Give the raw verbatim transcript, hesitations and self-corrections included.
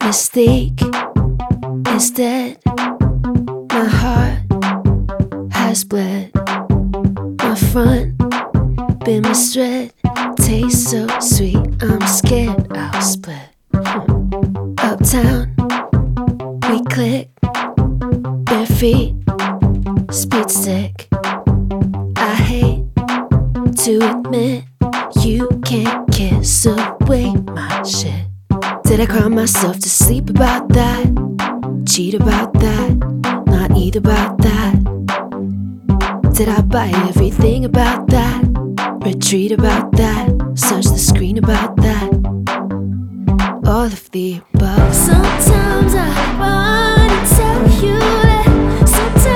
Mystique is dead. My heart has bled. My front been misread. Tastes so sweet, I'm scared I'll split. Uptown, we click. Bare feet, speed stick. I hate to admit you can't kiss away my shit. Did I cry myself to sleep about that? Cheat about that? Not eat about that? Did I buy everything about that? Retreat about that? Search the screen about that? All of the above. Sometimes